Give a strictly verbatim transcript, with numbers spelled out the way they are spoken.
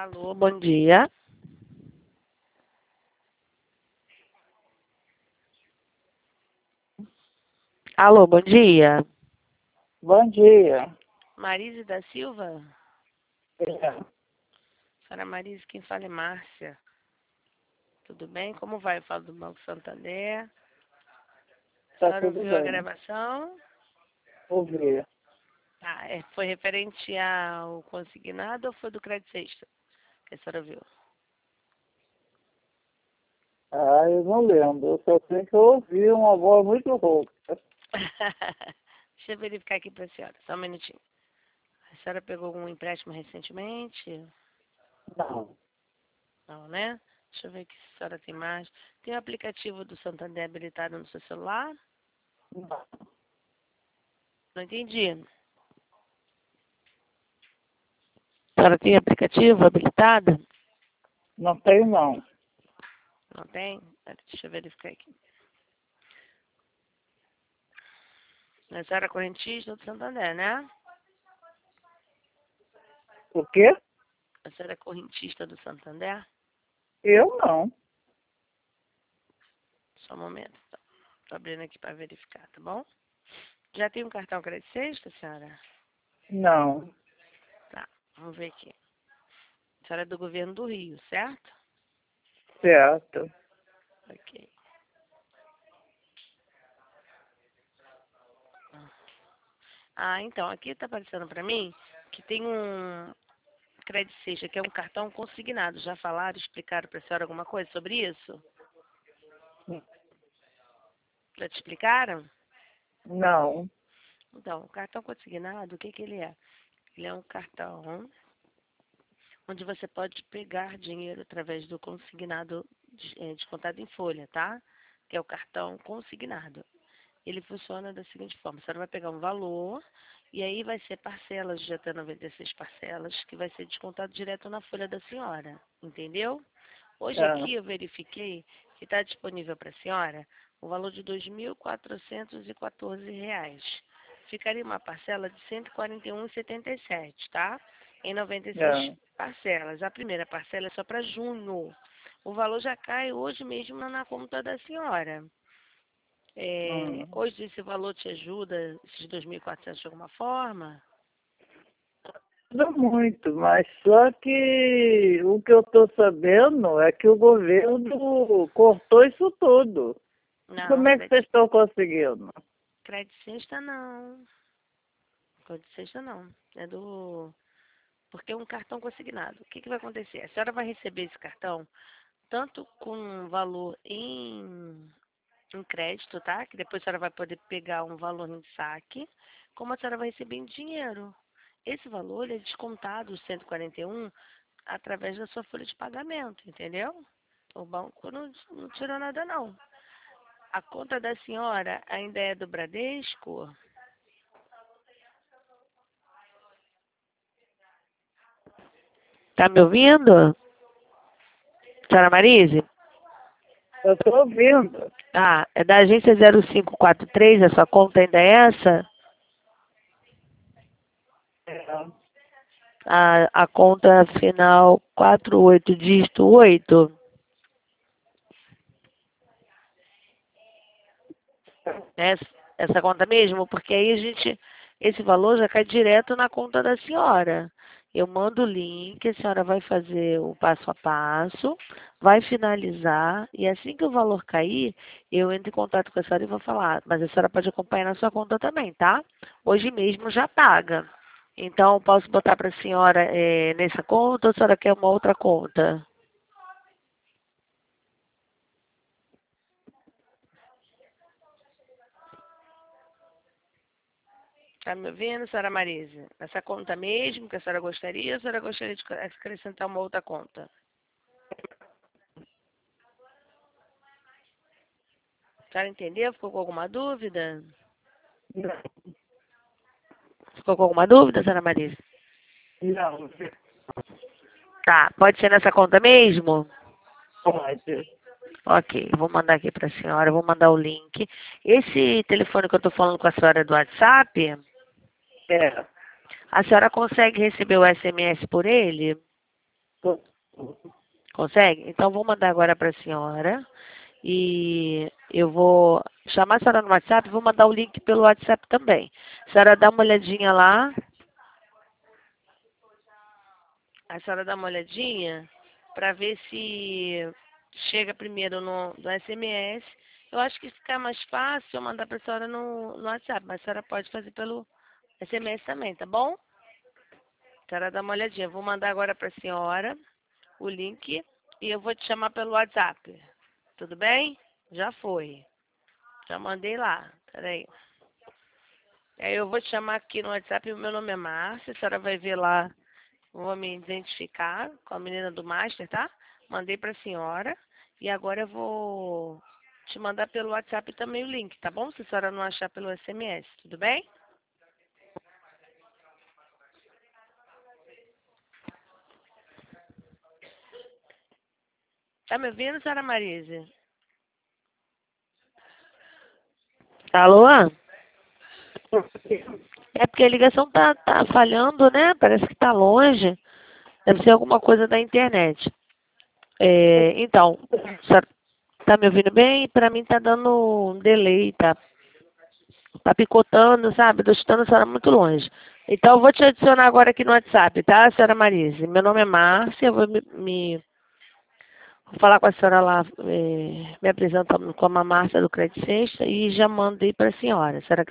Alô, bom dia. Alô, bom dia. Bom dia. Marise da Silva? É, Senhora Marise, quem fala é Márcia. Tudo bem? Como vai? Eu falo do Banco Santander. A tá senhora tudo ouviu a bem. gravação? Ouvi. Tá, é, foi referente ao consignado ou foi do crédito sexta que a senhora viu? Ah, eu não lembro. Eu só sei que eu ouvi uma voz muito rouca. Deixa eu verificar aqui para a senhora, só um minutinho. A senhora pegou algum empréstimo recentemente? Não. Não, né? Deixa eu ver aqui se a senhora tem mais. Tem o aplicativo do Santander habilitado no seu celular? Não, Não entendi. A senhora tem aplicativo habilitado? não tem não. Não tem? Pera, deixa eu verificar aqui. A senhora é correntista do Santander, né? O quê? A senhora é correntista do Santander? Eu não. Só um momento. Estou abrindo aqui para verificar, tá bom? Já tem um cartão crédito sexta, senhora? Não. Tá, vamos ver aqui. A senhora é do governo do Rio, certo? Certo. Ok. Ah, então, aqui está aparecendo para mim que tem um crédito sexta, que é um cartão consignado. Já falaram, explicaram para a senhora alguma coisa sobre isso? Já te explicaram? Não. Então, o cartão consignado, o que que ele é? Ele é um cartão onde você pode pegar dinheiro através do consignado de- eh, descontado em folha, tá? Que é o cartão consignado. Ele funciona da seguinte forma: a senhora vai pegar um valor e aí vai ser parcelas de até noventa e seis parcelas, que vai ser descontado direto na folha da senhora, entendeu? Hoje Ah, aqui eu verifiquei que está disponível para a senhora o valor de dois mil quatrocentos e quatorze reais. Ficaria uma parcela de cento e quarenta e um reais e setenta e sete centavos, tá? Em noventa e seis ah. parcelas. A primeira parcela é só para junho. O valor já cai hoje mesmo na conta da senhora. É, Hum. hoje esse valor te ajuda, esses dois mil e quatrocentos de alguma forma? Não muito, mas só que o que eu estou sabendo é que o governo cortou isso tudo. Não, Como é que crédito, vocês estão conseguindo? crédito sexta não. Crédito sexta não. É do. Porque é um cartão consignado. O que, que vai acontecer? A senhora vai receber esse cartão tanto com valor em, em crédito, tá? Que depois a senhora vai poder pegar um valor em saque, como a senhora vai receber em dinheiro. Esse valor ele é descontado, os cento e quarenta e um, através da sua folha de pagamento, entendeu? O banco não, não tirou nada, não. A conta da senhora ainda é do Bradesco? Tá me ouvindo? Senhora Marise? Eu estou ouvindo. Ah, é da agência zero cinco quatro três, a sua conta ainda é essa? É. A, a conta final quatro oito dígito oito? Essa, essa conta mesmo? Porque aí a gente, esse valor já cai direto na conta da senhora. Eu mando o link, a senhora vai fazer o passo a passo, vai finalizar, e assim que o valor cair, eu entro em contato com a senhora e vou falar. Mas a senhora pode acompanhar na sua conta também, tá? Hoje mesmo já paga. Então, posso botar para a senhora eh, nessa conta ou a senhora quer uma outra conta? Tá me ouvindo, senhora Marisa? Essa conta mesmo que a senhora gostaria, ou a senhora gostaria de acrescentar uma outra conta? A senhora entendeu? Ficou com alguma dúvida? Não. Ficou com alguma dúvida, senhora Marisa? Não. Tá, pode ser nessa conta mesmo? Pode. Ok, eu vou mandar aqui para a senhora, eu vou mandar o link. Esse telefone que eu estou falando com a senhora é do WhatsApp, É. a senhora consegue receber o S M S por ele? Consegue? Então, vou mandar agora para a senhora. E eu vou chamar a senhora no WhatsApp e vou mandar o link pelo WhatsApp também. A senhora dá uma olhadinha lá. A senhora dá uma olhadinha para ver se chega primeiro no, no S M S. Eu acho que fica mais fácil eu mandar para a senhora no, no WhatsApp, mas a senhora pode fazer pelo S M S também, tá bom? A senhora dá uma olhadinha. Vou mandar agora para a senhora o link e eu vou te chamar pelo WhatsApp. Tudo bem? Já foi. Já mandei lá. Peraí. Aí eu vou te chamar aqui no WhatsApp. O meu nome é Márcia. A senhora vai ver lá. Vou me identificar com a menina do Master, tá? Mandei para a senhora. E agora eu vou te mandar pelo WhatsApp também o link, tá bom? Se a senhora não achar pelo S M S, tudo bem? Tá me ouvindo, senhora Marise? Alô? É porque a ligação tá, tá falhando, né? Parece que tá longe. Deve ser alguma coisa da internet. É, então, a senhora tá me ouvindo bem? Pra mim tá dando um delay, tá? Tá picotando, sabe? Tô escutando a senhora muito longe. Então, eu vou te adicionar agora aqui no WhatsApp, tá, senhora Marise? Meu nome é Márcia, eu vou me, me- vou falar com a senhora lá, eh, me apresentando como a Márcia do Crédito Sexta e já mandei para a senhora. A senhora